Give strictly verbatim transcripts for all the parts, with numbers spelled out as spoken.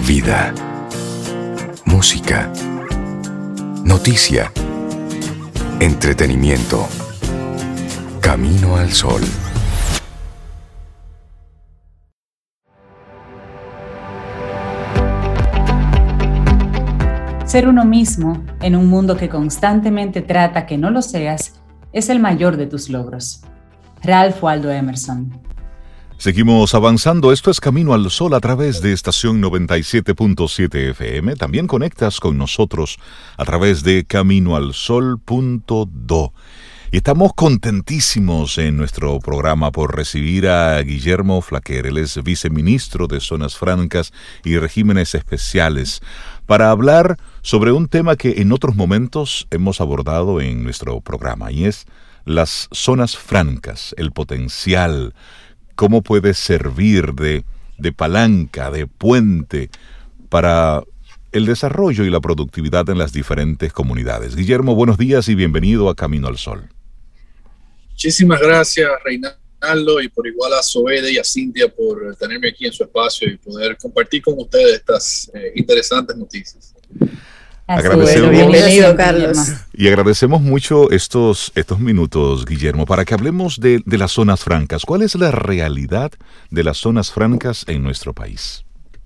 Vida, música, noticia, entretenimiento. Camino al Sol. Ser uno mismo en un mundo que constantemente trata que no lo seas es el mayor de tus logros. Ralph Waldo Emerson. Seguimos avanzando. Esto es Camino al Sol a través de estación noventa y siete punto siete F M. También conectas con nosotros a través de camino al sol punto do. Y estamos contentísimos en nuestro programa por recibir a Guillermo Flaquer. Él es viceministro de Zonas Francas y Regímenes Especiales, para hablar sobre un tema que en otros momentos hemos abordado en nuestro programa, y es las zonas francas, el potencial, cómo puede servir de, de palanca, de puente para el desarrollo y la productividad en las diferentes comunidades. Guillermo, buenos días y bienvenido a Camino al Sol. Muchísimas gracias, Reinaldo, y por igual a Zoede y a Cintia por tenerme aquí en su espacio y poder compartir con ustedes estas eh, interesantes noticias. Agradecemos, bueno, bienvenido, Carlos. Y agradecemos mucho estos, estos minutos, Guillermo, para que hablemos de, de las zonas francas. ¿Cuál es la realidad de las zonas francas en nuestro país?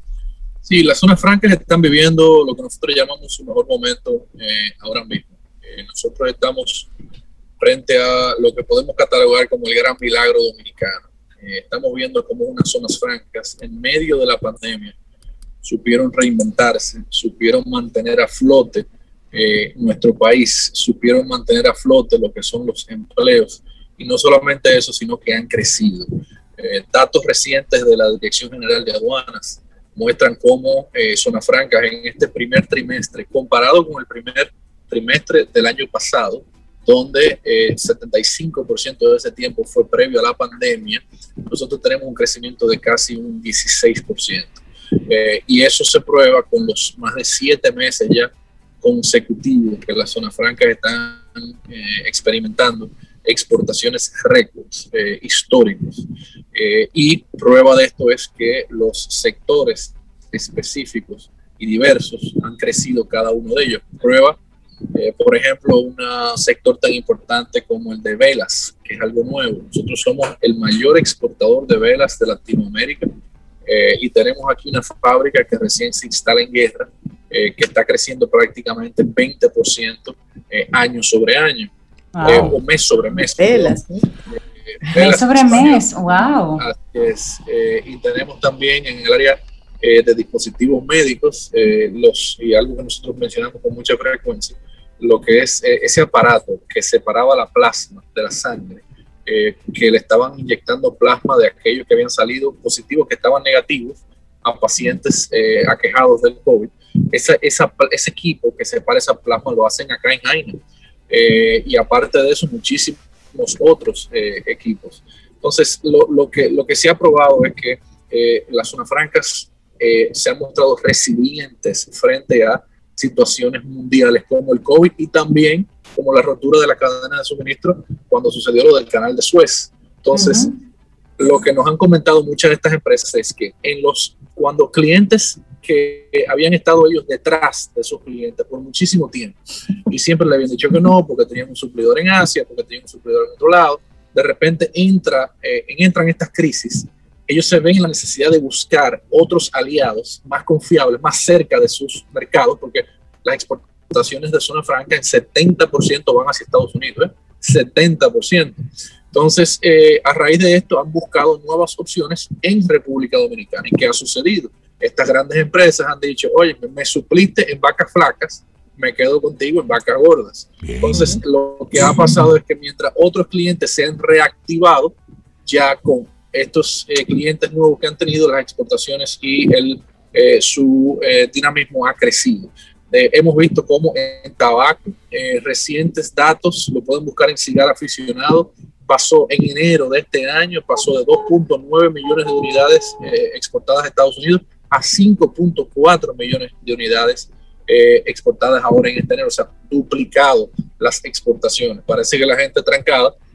Sí, las zonas francas están viviendo lo que nosotros llamamos su mejor momento eh, ahora mismo. Eh, nosotros estamos frente a lo que podemos catalogar como el gran milagro dominicano. Eh, estamos viendo cómo unas zonas francas en medio de la pandemia supieron reinventarse, supieron mantener a flote eh, nuestro país, supieron mantener a flote lo que son los empleos, y no solamente eso, sino que han crecido. Eh, datos recientes de la Dirección General de Aduanas muestran cómo eh, zonas francas en este primer trimestre, comparado con el primer trimestre del año pasado, donde eh, setenta y cinco por ciento de ese tiempo fue previo a la pandemia, nosotros tenemos un crecimiento de casi un dieciséis por ciento. Eh, y eso se prueba con los más de siete meses ya consecutivos que las zonas francas están eh, experimentando exportaciones récords eh, históricos. Eh, y prueba de esto es que los sectores específicos y diversos han crecido cada uno de ellos. Prueba, eh, por ejemplo, un sector tan importante como el de velas, que es algo nuevo. Nosotros somos el mayor exportador de velas de Latinoamérica. Eh, y tenemos aquí una fábrica que recién se instala en Guerra, eh, que está creciendo prácticamente veinte por ciento eh, año sobre año, wow. eh, o mes sobre mes. Velas, ¿eh? eh, mes sobre mes, wow. Así es. Eh, y tenemos también en el área eh, de dispositivos médicos, eh, los, y algo que nosotros mencionamos con mucha frecuencia, lo que es eh, ese aparato que separaba la plasma de la sangre. Eh, que le estaban inyectando plasma de aquellos que habían salido positivos, que estaban negativos, a pacientes eh, aquejados del COVID. Esa, esa, ese equipo que separa esa plasma lo hacen acá en Jaina. Eh, y aparte de eso, muchísimos otros eh, equipos. Entonces, lo, lo, que, lo que se ha probado es que eh, las zonas francas eh, se han mostrado resilientes frente a situaciones mundiales como el COVID y también como la rotura de la cadena de suministro cuando sucedió lo del canal de Suez. Entonces, uh-huh. lo que nos han comentado muchas de estas empresas es que en los, cuando clientes que habían estado ellos detrás de esos clientes por muchísimo tiempo y siempre le habían dicho que no, porque tenían un suplidor en Asia, porque tenían un suplidor en otro lado, de repente entra, eh, entran estas crisis, ellos se ven en la necesidad de buscar otros aliados más confiables, más cerca de sus mercados, porque las exportaciones de zona franca en setenta por ciento van hacia Estados Unidos, ¿eh? setenta por ciento. Entonces, eh, a raíz de esto han buscado nuevas opciones en República Dominicana. ¿Y qué ha sucedido? Estas grandes empresas han dicho, oye, me supliste en vacas flacas, me quedo contigo en vacas gordas. Bien. Entonces, lo que ha pasado es que mientras otros clientes se han reactivado, ya con estos eh, clientes nuevos que han tenido, las exportaciones y el, eh, su eh, dinamismo ha crecido. Eh, hemos visto cómo en tabaco, eh, recientes datos, lo pueden buscar en Cigar Aficionado, pasó en enero de este año, pasó de dos punto nueve millones de unidades eh, exportadas a Estados Unidos a cinco punto cuatro millones de unidades eh, exportadas ahora en este enero, o sea, duplicado las exportaciones. Parece que la gente trancada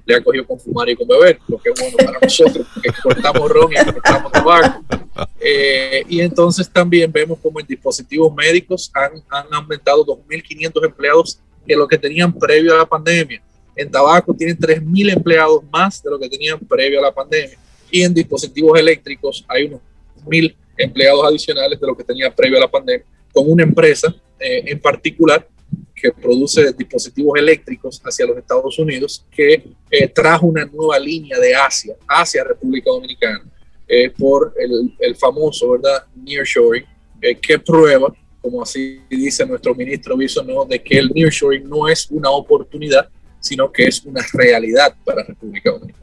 le ha cogido con fumar y con beber, lo que es bueno para nosotros, que cortamos ron y cortamos tabaco. Eh, y entonces también vemos como en dispositivos médicos han, han aumentado dos mil quinientos empleados que lo que tenían previo a la pandemia. En tabaco tienen tres mil empleados más de lo que tenían previo a la pandemia. Y en dispositivos eléctricos hay unos mil empleados adicionales de lo que tenía previo a la pandemia, con una empresa eh, en particular que produce dispositivos eléctricos hacia los Estados Unidos, que eh, trajo una nueva línea de Asia, hacia República Dominicana, eh, por el, el famoso, ¿verdad?, nearshoring, eh, que prueba, como así dice nuestro ministro Bisonó, de que el nearshoring no es una oportunidad, sino que es una realidad para República Dominicana.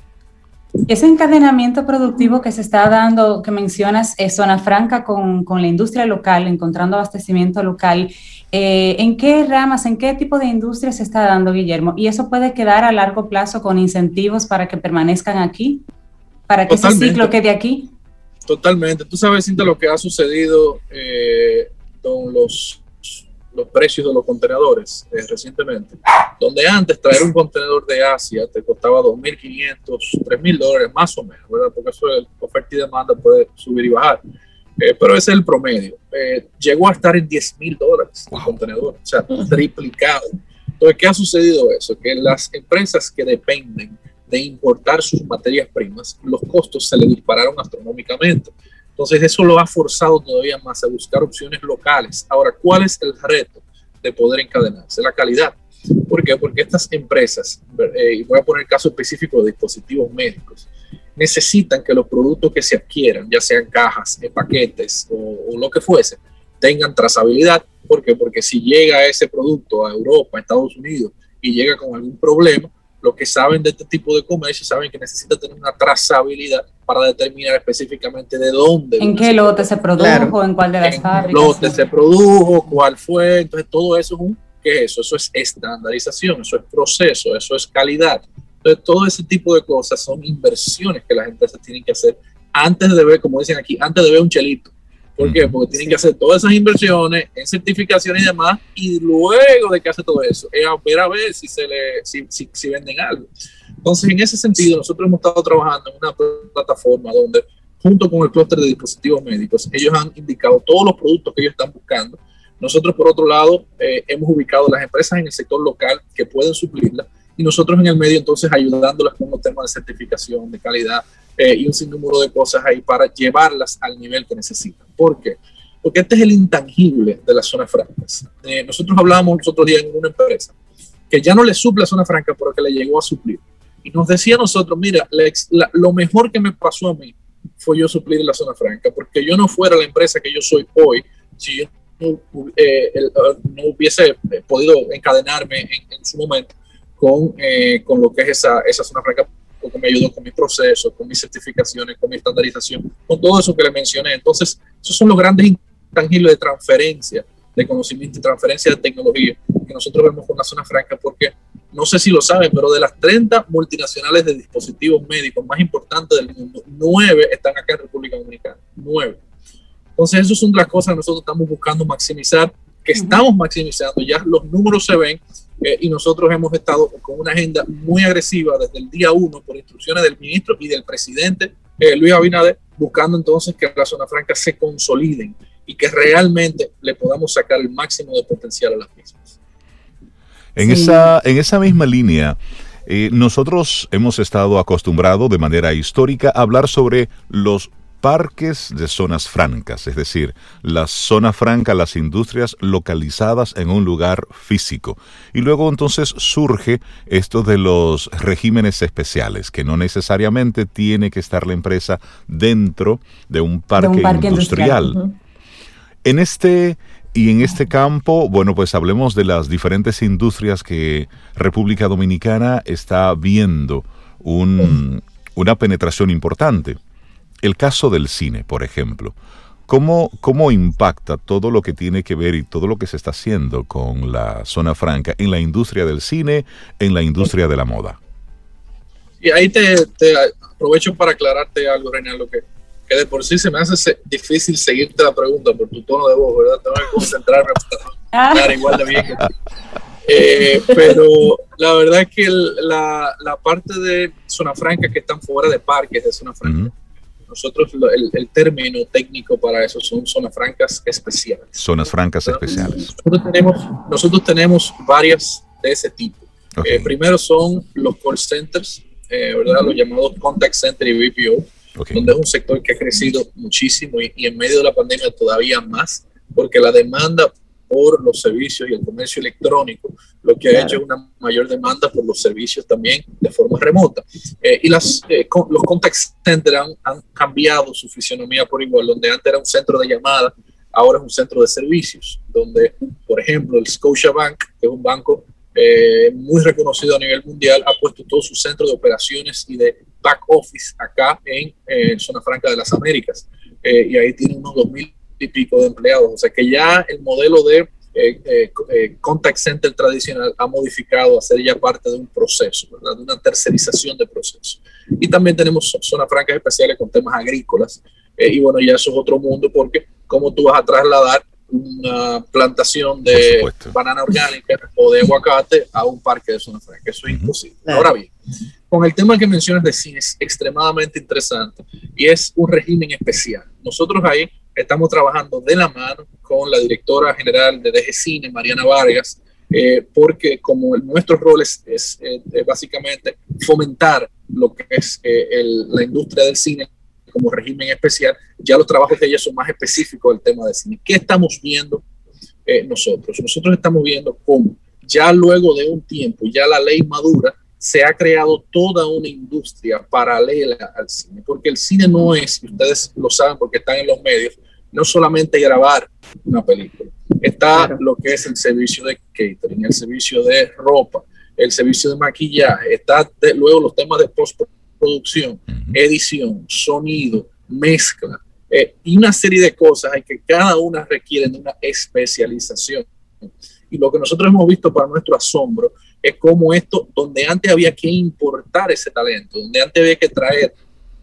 Ese encadenamiento productivo que se está dando, que mencionas, es Zona Franca con, con la industria local, encontrando abastecimiento local. Eh, ¿En qué ramas, en qué tipo de industria se está dando, Guillermo? ¿Y eso puede quedar a largo plazo con incentivos para que permanezcan aquí? ¿Para que Totalmente. ese ciclo quede aquí? Totalmente. Tú sabes, Cintia, lo que ha sucedido eh, con los, los precios de los contenedores eh, recientemente, donde antes traer un contenedor de Asia te costaba dos mil quinientos, tres mil dólares más o menos, ¿verdad? Porque eso es oferta y demanda, puede subir y bajar. Eh, pero ese es el promedio. Eh, llegó a estar en diez mil dólares el contenedor, o sea, triplicado. Entonces, ¿qué ha sucedido eso? Que las empresas que dependen de importar sus materias primas, los costos se le dispararon astronómicamente. Entonces, eso lo ha forzado todavía más a buscar opciones locales. Ahora, ¿cuál es el reto de poder encadenarse? La calidad. ¿Por qué? Porque estas empresas, eh, y voy a poner el caso específico de dispositivos médicos, necesitan que los productos que se adquieran, ya sean cajas, eh, paquetes o, o lo que fuese, tengan trazabilidad. ¿Por qué? Porque si llega ese producto a Europa, a Estados Unidos, y llega con algún problema, los que saben de este tipo de comercio saben que necesita tener una trazabilidad para determinar específicamente de dónde. ¿En qué lote se produjo? Claro. ¿En cuál de las en fábricas? ¿En lote se produjo? ¿Cuál fue? Entonces, todo eso es un, ¿qué es eso? Eso es estandarización, eso es proceso, eso es calidad. Entonces, todo ese tipo de cosas son inversiones que las empresas tienen que hacer antes de ver, como dicen aquí, antes de ver un chelito. ¿Por qué? Porque tienen que hacer todas esas inversiones en certificación y demás, y luego de que hace todo eso, es a ver a ver si, se le, si, si, si venden algo. Entonces, en ese sentido, nosotros hemos estado trabajando en una plataforma donde, junto con el clúster de dispositivos médicos, ellos han indicado todos los productos que ellos están buscando. Nosotros, por otro lado, eh, hemos ubicado las empresas en el sector local que pueden suplirlas, y nosotros en el medio, entonces, ayudándolas con los temas de certificación, de calidad, Eh, y un sinnúmero de cosas ahí para llevarlas al nivel que necesitan. ¿Por qué? Porque este es el intangible de las zonas francas. Eh, nosotros hablábamos los otros días en una empresa que ya no le suple a zona franca, pero que le llegó a suplir. Y nos decía a nosotros, mira, la, la, lo mejor que me pasó a mí fue yo suplir la zona franca, porque yo no fuera la empresa que yo soy hoy si yo no, eh, el, no hubiese podido encadenarme en, en su momento con, eh, con lo que es esa, esa zona franca, porque me ayudó con mi proceso, con mis certificaciones, con mi estandarización, con todo eso que le mencioné. Entonces, esos son los grandes intangibles de transferencia de conocimiento y transferencia de tecnología que nosotros vemos con la zona franca, porque no sé si lo saben, pero de las treinta multinacionales de dispositivos médicos más importantes del mundo, nueve están acá en República Dominicana, nueve. Entonces, esas son las cosas que nosotros estamos buscando maximizar, que estamos maximizando, ya los números se ven. Eh, y nosotros hemos estado con una agenda muy agresiva desde el día uno por instrucciones del ministro y del presidente eh, Luis Abinader, buscando entonces que las zonas francas se consoliden y que realmente le podamos sacar el máximo de potencial a las mismas. En, sí. esa, en esa misma línea, eh, nosotros hemos estado acostumbrados de manera histórica a hablar sobre los parques de zonas francas, es decir, la zona franca, las industrias localizadas en un lugar físico. Y luego entonces surge esto de los regímenes especiales, que no necesariamente tiene que estar la empresa dentro de un parque, de un parque industrial. industrial. Uh-huh. En este y en este campo, bueno, pues hablemos de las diferentes industrias que República Dominicana está viendo un, una penetración importante. El caso del cine, por ejemplo, ¿cómo, ¿cómo impacta todo lo que tiene que ver y todo lo que se está haciendo con la zona franca en la industria del cine, en la industria de la moda? Y ahí te, te aprovecho para aclararte algo, Reinaldo, que, que de por sí se me hace se, difícil seguirte la pregunta por tu tono de voz, ¿verdad? Tengo que concentrarme para hablar igual de bien que tú. Eh, pero la verdad es que el, la, la parte de zona franca que están fuera de parques de zona franca, uh-huh. nosotros el, el término técnico para eso son zonas francas especiales. Zonas francas especiales. Nosotros tenemos, nosotros tenemos varias de ese tipo. Okay. Eh, primero son los call centers, eh, ¿verdad? Los llamados contact center y B P O, okay. donde es un sector que ha crecido muchísimo y, y en medio de la pandemia todavía más, porque la demanda por los servicios y el comercio electrónico, lo que ha claro. hecho es una mayor demanda por los servicios también de forma remota. Eh, y las, eh, con, los contact centers han, han cambiado su fisionomía por igual, donde antes era un centro de llamada, ahora es un centro de servicios, donde, por ejemplo, el Scotiabank, que es un banco eh, muy reconocido a nivel mundial, ha puesto todo su centro de operaciones y de back office acá en eh, Zona Franca de las Américas. Eh, y ahí tiene unos dos mil y pico de empleados, o sea que ya el modelo de eh, eh, eh, contact center tradicional ha modificado a ser ya parte de un proceso, ¿verdad? De una tercerización de proceso. Y también tenemos zonas francas especiales con temas agrícolas, eh, y bueno, ya eso es otro mundo, porque cómo tú vas a trasladar una plantación de banana orgánica o de aguacate a un parque de zona franca, eso es uh-huh. imposible. Claro. Ahora bien, con el tema que mencionas de cine es extremadamente interesante y es un régimen especial. Nosotros ahí estamos trabajando de la mano con la directora general de D G Cine, Mariana Vargas, eh, porque como el, nuestro rol es, es eh, básicamente fomentar lo que es eh, el, la industria del cine como régimen especial, ya los trabajos de ella son más específicos del tema del cine. ¿Qué estamos viendo eh, nosotros? Nosotros estamos viendo cómo ya luego de un tiempo, ya la ley madura, se ha creado toda una industria paralela al cine, porque el cine no es, y ustedes lo saben porque están en los medios, no solamente grabar una película, está claro. lo que es el servicio de catering, el servicio de ropa, el servicio de maquillaje, está de, luego los temas de postproducción, uh-huh. edición, sonido, mezcla, eh, y una serie de cosas hay que cada una requieren de una especialización. Y lo que nosotros hemos visto para nuestro asombro es cómo esto, donde antes había que importar ese talento, donde antes había que traer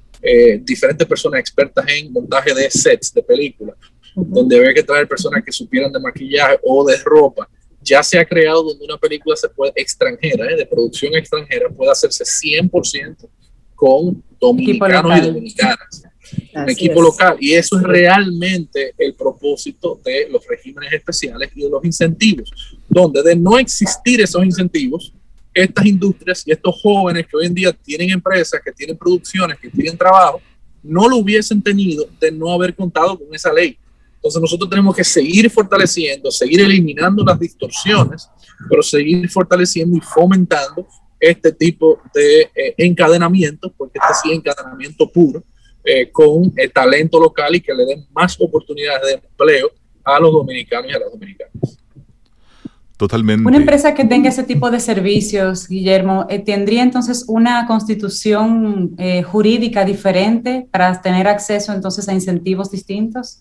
eh, diferentes personas expertas en montaje de sets de películas, uh-huh. donde había que traer personas que supieran de maquillaje o de ropa, ya se ha creado donde una película se puede extranjera, eh, de producción extranjera, puede hacerse cien por ciento con dominicanos y dominicanas. Un Así equipo es. local, y eso es realmente el propósito de los regímenes especiales y de los incentivos, donde de no existir esos incentivos, estas industrias y estos jóvenes que hoy en día tienen empresas, que tienen producciones, que tienen trabajo, no lo hubiesen tenido de no haber contado con esa ley. Entonces nosotros tenemos que seguir fortaleciendo, seguir eliminando las distorsiones, pero seguir fortaleciendo y fomentando este tipo de eh, encadenamiento, porque este sí es encadenamiento puro, Eh, con eh, talento local y que le den más oportunidades de empleo a los dominicanos y a las dominicanas. Totalmente. Una empresa que tenga ese tipo de servicios, Guillermo, eh, ¿tendría entonces una constitución eh, jurídica diferente para tener acceso entonces a incentivos distintos?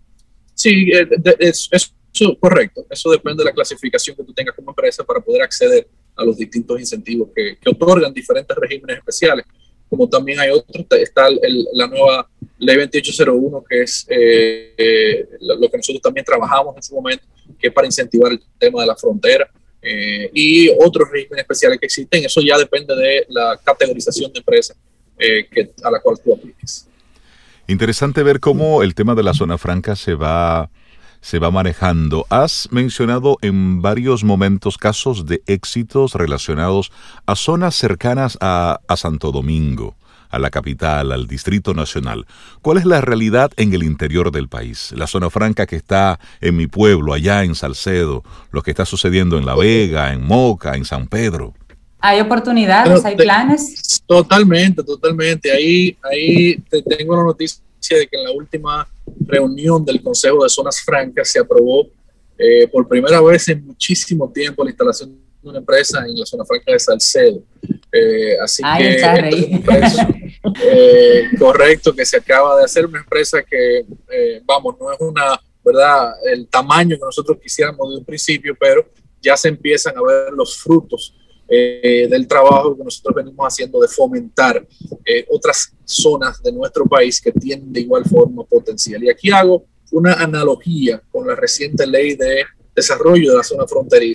Sí, eh, de, es, es eso, correcto. Eso depende de la clasificación que tú tengas como empresa para poder acceder a los distintos incentivos que, que otorgan diferentes regímenes especiales. Como también hay otros, está el, la nueva ley veintiocho cero uno, que es eh, eh, lo que nosotros también trabajamos en su momento, que es para incentivar el tema de la frontera, eh, y otros regímenes especiales que existen. Eso ya depende de la categorización de empresa eh, que, a la cual tú apliques. Interesante ver cómo el tema de la zona franca se va... se va manejando. Has mencionado en varios momentos casos de éxitos relacionados a zonas cercanas a, a Santo Domingo, a la capital, al Distrito Nacional. ¿Cuál es la realidad en el interior del país? La zona franca que está en mi pueblo, allá en Salcedo, lo que está sucediendo en La Vega, en Moca, en San Pedro. ¿Hay oportunidades? ¿Hay planes? Totalmente, totalmente. Ahí, ahí te tengo la noticia de que en la última reunión del Consejo de Zonas Francas se aprobó eh, por primera vez en muchísimo tiempo la instalación de una empresa en la zona franca de Salcedo. Eh, así Ay, que esta es una empresa, eh, correcto, que se acaba de hacer, una empresa que, eh, vamos, no es una, ¿verdad?, el tamaño que nosotros quisiéramos de un principio, pero ya se empiezan a ver los frutos Eh, del trabajo que nosotros venimos haciendo de fomentar eh, otras zonas de nuestro país que tienen de igual forma potencial. Y aquí hago una analogía con la reciente ley de desarrollo de la zona fronteriza,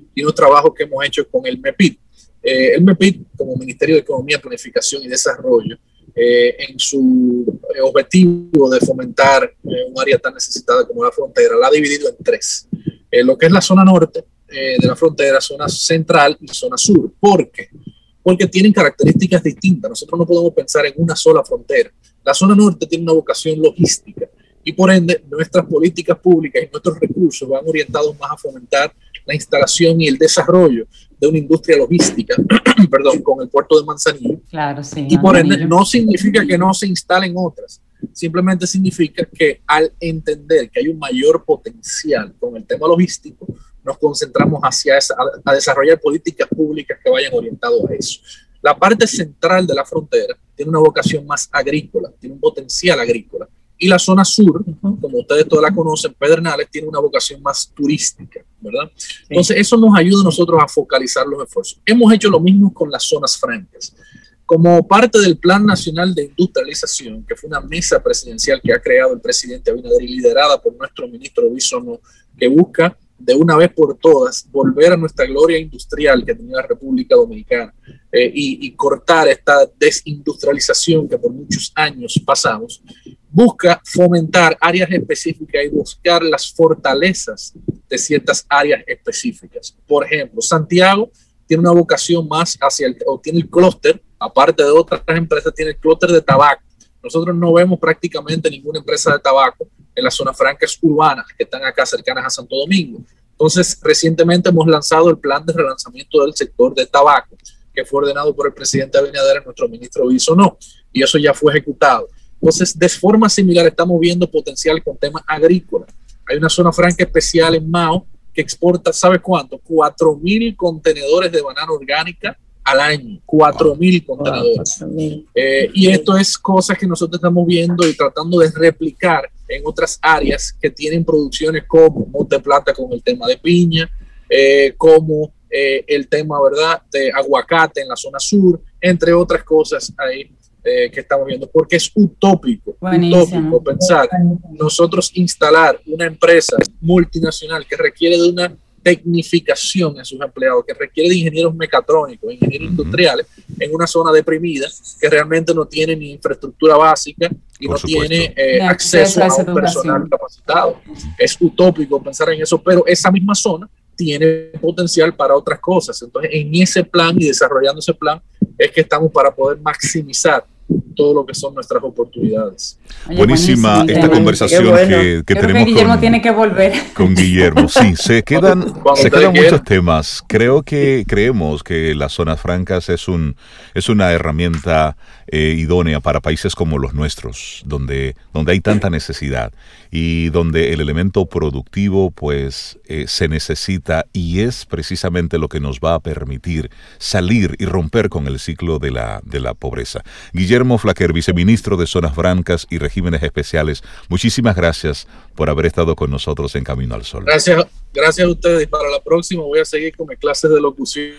y unos trabajos que hemos hecho con el MEPID. Eh, el MEPID, como Ministerio de Economía, Planificación y Desarrollo, eh, en su eh, objetivo de fomentar eh, un área tan necesitada como la frontera, la ha dividido en tres. Eh, lo que es la zona norte eh, de la frontera, zona central y zona sur. ¿Por qué? Porque tienen características distintas. Nosotros no podemos pensar en una sola frontera. La zona norte tiene una vocación logística y por ende nuestras políticas públicas y nuestros recursos van orientados más a fomentar la instalación y el desarrollo de una industria logística, perdón, con el puerto de Manzanillo. Claro, sí. Y por ende no significa que no se instalen otras, simplemente significa que al entender que hay un mayor potencial con el tema logístico, nos concentramos hacia esa, a, a desarrollar políticas públicas que vayan orientadas a eso. La parte central de la frontera tiene una vocación más agrícola, tiene un potencial agrícola. Y la zona sur, como ustedes todos la conocen, Pedernales, tiene una vocación más turística, ¿verdad? Entonces, eso nos ayuda a nosotros a focalizar los esfuerzos. Hemos hecho lo mismo con las zonas francas. Como parte del Plan Nacional de Industrialización, que fue una mesa presidencial que ha creado el presidente Abinader y liderada por nuestro ministro Bisono, que busca de una vez por todas volver a nuestra gloria industrial que tenía la República Dominicana eh, y, y cortar esta desindustrialización que por muchos años pasamos, busca fomentar áreas específicas y buscar las fortalezas de ciertas áreas específicas. Por ejemplo, Santiago tiene una vocación más hacia el, o tiene el clúster, aparte de otras empresas, tiene el clúster de tabaco. Nosotros no vemos prácticamente ninguna empresa de tabaco en las zonas francas urbanas que están acá cercanas a Santo Domingo. Entonces, recientemente hemos lanzado el plan de relanzamiento del sector de tabaco, que fue ordenado por el presidente Abinader y nuestro ministro Bisono, y eso ya fue ejecutado. Entonces, de forma similar, estamos viendo potencial con temas agrícolas. Hay una zona franca especial en Mao que exporta, ¿sabe cuánto? Cuatro mil contenedores de banana orgánica al año, cuatro mil contenedores. Eh, y esto es cosas que nosotros estamos viendo y tratando de replicar en otras áreas que tienen producciones como Monte Plata con el tema de piña, eh, como eh, el tema, ¿verdad?, de aguacate en la zona sur, entre otras cosas ahí eh, que estamos viendo, porque es utópico, utópico pensar nosotros instalar una empresa multinacional que requiere de una tecnificación en sus empleados, que requiere de ingenieros mecatrónicos, ingenieros uh-huh. industriales, en una zona deprimida que realmente no tiene ni infraestructura básica y Por no supuesto. tiene eh, acceso a, a un personal capacitado. Es utópico pensar en eso, pero esa misma zona tiene potencial para otras cosas. Entonces, en ese plan y desarrollando ese plan es que estamos para poder maximizar todo lo que son nuestras oportunidades. Oye, buenísima buenísimo, esta conversación bueno. que, que tenemos que Guillermo con, tiene que volver. con Guillermo. Sí, se quedan, se quedan muchos temas. Creo que creemos que las zonas francas es un es una herramienta eh, idónea para países como los nuestros, donde donde hay tanta necesidad y donde el elemento productivo pues eh, se necesita y es precisamente lo que nos va a permitir salir y romper con el ciclo de la de la pobreza. Guillermo Flaquer, viceministro de Zonas Francas y Regímenes Especiales, muchísimas gracias por haber estado con nosotros en Camino al Sol. Gracias, gracias a ustedes. Para la próxima voy a seguir con mis clases de locución.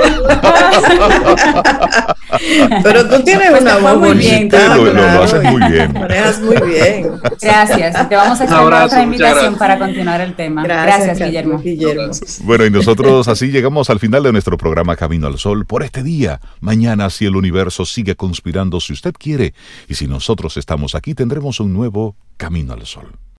Pero tú tienes pues una voz muy bien. Lo, lo, lo haces muy bien. Manejas muy bien. Gracias. Te vamos a extender abrazo, otra invitación para continuar el tema. Gracias, gracias Guillermo. Guillermo. Gracias. Bueno, y nosotros así llegamos al final de nuestro programa Camino al Sol por este día. Mañana, si el universo sigue conspirando, si usted quiere, y si nosotros estamos aquí, tendremos un nuevo Camino al Sol.